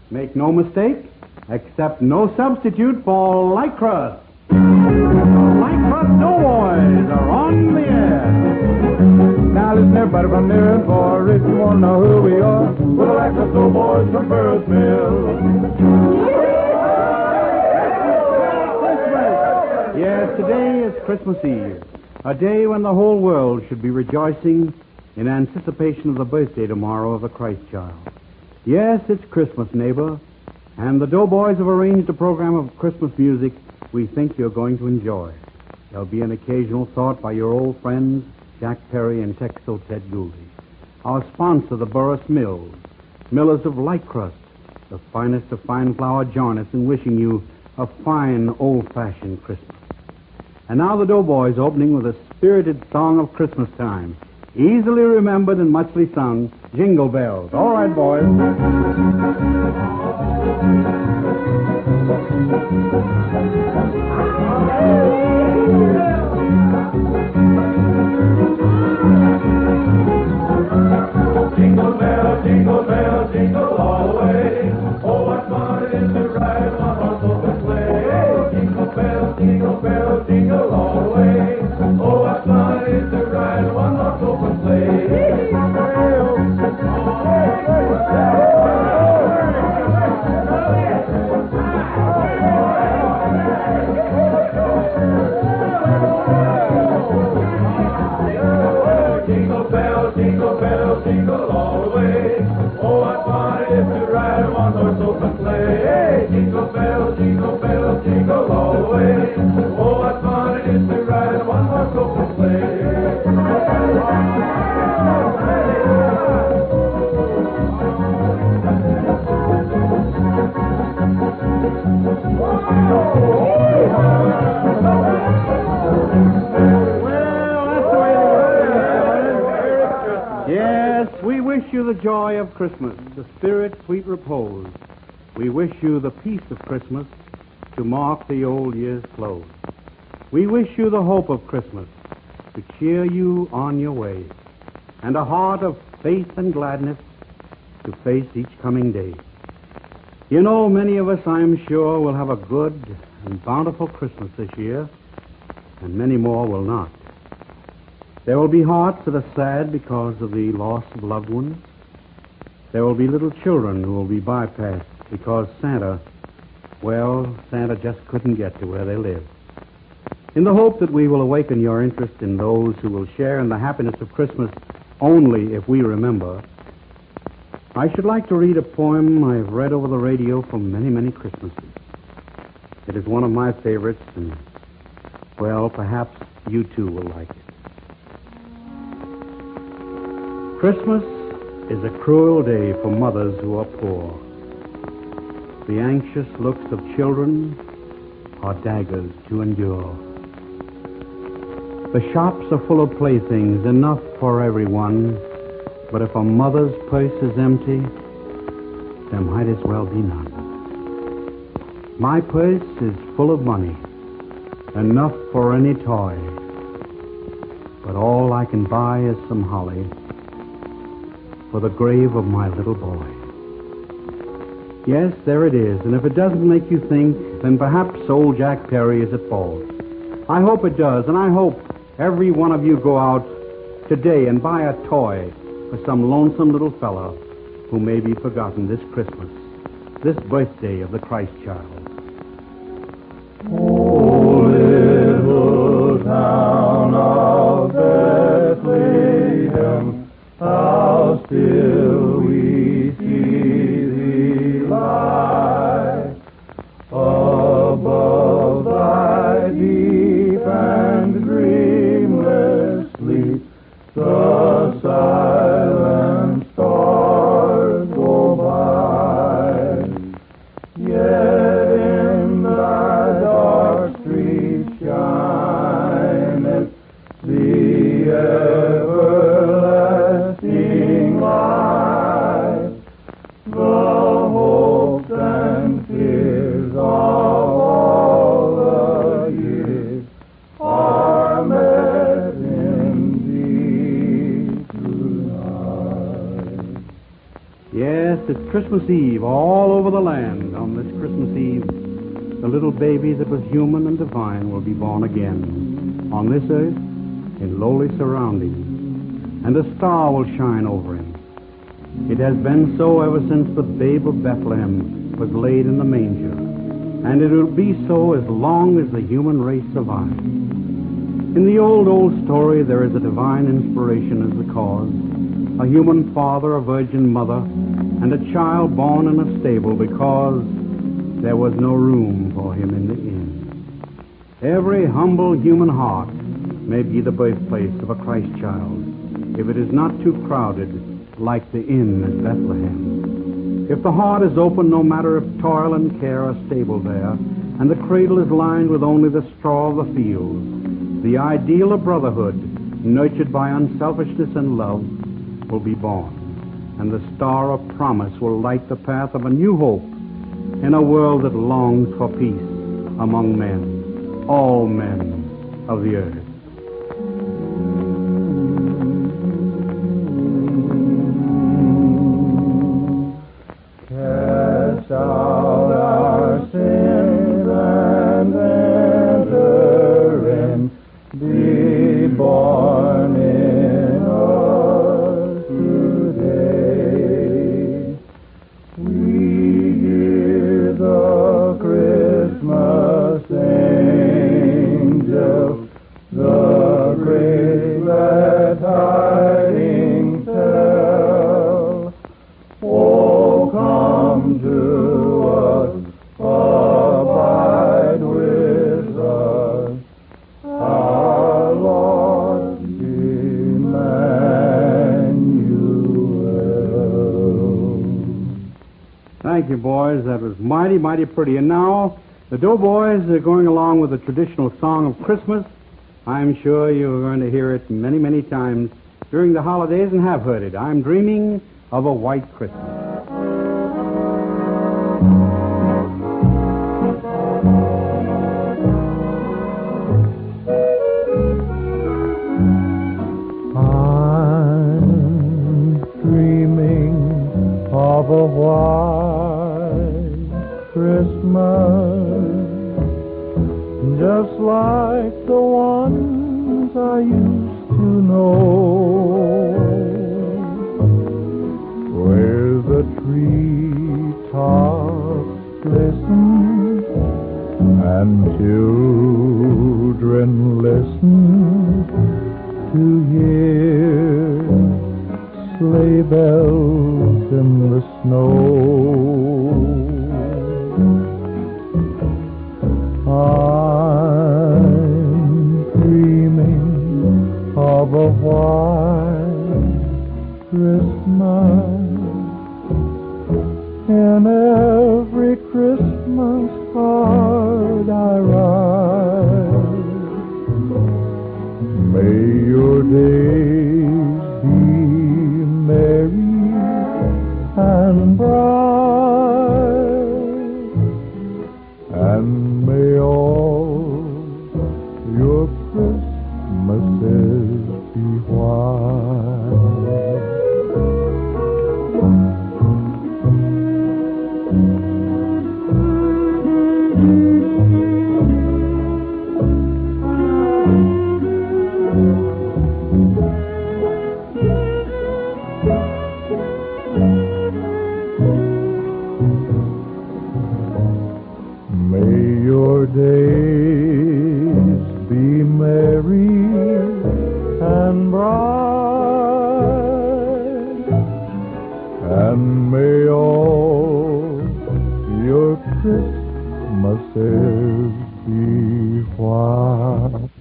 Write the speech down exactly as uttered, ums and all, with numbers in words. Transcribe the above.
Make no mistake, accept no substitute for light crust. Light crust Doughboys are on the air. Now listen everybody from near and far, if you want to know who we are, we're the Light Crust Doughboys from Burris Mill. Yes, today is Christmas Eve, a day when the whole world should be rejoicing in anticipation of the birthday tomorrow of the Christ child. Yes, it's Christmas, neighbor, and the Doughboys have arranged a program of Christmas music we think you're going to enjoy. There'll be an occasional thought by your old friends, Jack Perry and Texel Ted Gouldy. Our sponsor, the Burris Mills, millers of light crust, the finest of fine flour jarness, in wishing you a fine, old-fashioned Christmas. And now the Doughboys opening with a spirited song of Christmas time, easily remembered and muchly sung, Jingle Bells. All right, boys. Jingle bell, jingle bell, jingle all the way. Oh, what fun it is to ride one horse open sleigh. Jingle bell, jingle bell, jingle all the way. Oh, what fun it is to ride one horse open sleigh. Jingle bell, jingle bell, jingle all the way. Oh, what fun it is to ride one horse open sleigh. Jingle bell, jingle bell, jingle all the way. Oh, what fun it is to ride one horse open sleigh. Yes, we wish you the joy of Christmas, the spirit's sweet repose. We wish you the peace of Christmas to mark the old year's close. We wish you the hope of Christmas to cheer you on your way, and a heart of faith and gladness to face each coming day. You know, many of us, I am sure, will have a good and bountiful Christmas this year, and many more will not. There will be hearts that are sad because of the loss of loved ones. There will be little children who will be bypassed because Santa, well, Santa just couldn't get to where they live. In the hope that we will awaken your interest in those who will share in the happiness of Christmas only if we remember, I should like to read a poem I've read over the radio for many, many Christmases. It is one of my favorites, and, well, perhaps you too will like it. Christmas is a cruel day for mothers who are poor. The anxious looks of children are daggers to endure. The shops are full of playthings, enough for everyone, but if a mother's purse is empty, there might as well be none. My purse is full of money, enough for any toy, but all I can buy is some holly for the grave of my little boy. Yes, there it is, and if it doesn't make you think, then perhaps old Jack Perry is at fault. I hope it does, and I hope every one of you go out today and buy a toy for some lonesome little fella who may be forgotten this Christmas, this birthday of the Christ child. Oh, little town of Bethlehem, how still we see thee lie above thy deep and dreamless sleep. The silent stars go by, yet in thy dark street shineth the everlasting light. Yes, it's Christmas Eve all over the land. On this Christmas Eve, the little baby that was human and divine will be born again on this earth in lowly surroundings, and a star will shine over him. It has been so ever since the babe of Bethlehem was laid in the manger, and it will be so as long as the human race survives. In the old, old story, there is a divine inspiration as the cause, a human father, a virgin mother, and a child born in a stable because there was no room for him in the inn. Every humble human heart may be the birthplace of a Christ child if it is not too crowded like the inn at Bethlehem. If the heart is open, no matter if toil and care are stable there, and the cradle is lined with only the straw of the fields, the ideal of brotherhood, nurtured by unselfishness and love, will be born, and the star of promise will light the path of a new hope in a world that longs for peace among men, all men of the earth. Cast out our sins and enter in, be born in us today. We hear the Christmas angels, the great glad tidings tell. Oh, come to us, abide with us, our Lord Emmanuel. Thank you, boys. That was mighty, mighty pretty. And now, the Doughboys are going along with the traditional song of Christmas. I'm sure you're going to hear it many, many times during the holidays and have heard it. I'm dreaming of a white Christmas. I'm dreaming of a white Christmas, just like the ones I used to know, where the treetops glisten and children listen to hear sleigh bells in the snow. I'm dreaming of a white Christmas. In every Christmas card I write, may your days be merry and bright, and may all your Christmases be white. May your days be merry and bright, and may all your Christmases be white.